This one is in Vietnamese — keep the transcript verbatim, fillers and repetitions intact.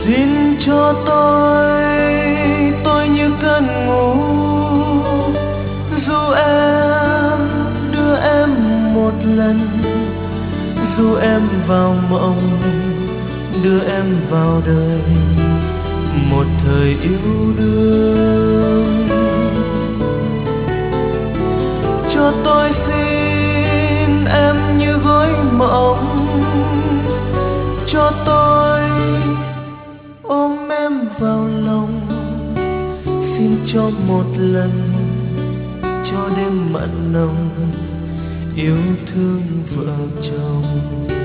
Xin cho tôi, tôi như cơn ngủ, dù em đưa em một lần, dù em vào mộng đưa em vào đời, một thời yêu đương. Cho tôi xin em như gối mộng, cho tôi ôm em vào lòng. Xin cho một lần, cho đêm mặn nồng yêu thương vợ chồng.